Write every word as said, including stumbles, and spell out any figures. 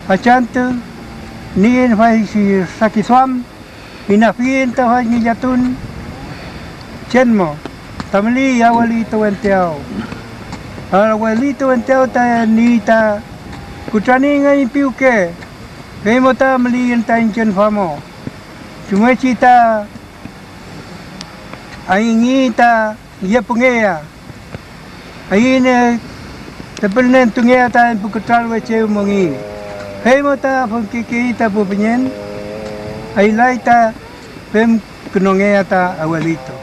Achante, ni en fai si sakiswam, inafin ta fai ni jatun, chenmo, tamli awalito enteo. Awalito enteo ta ni ta kutrani ngai piuke, kemo ta mali en ta chen famo. Cuma cita aingi ta ia pengea. Aine tepelen tungea ta pukutral wece mongi. Kemo ta pengkiki ta pupenyen. Ai lai ta pem kenongea ta awalito.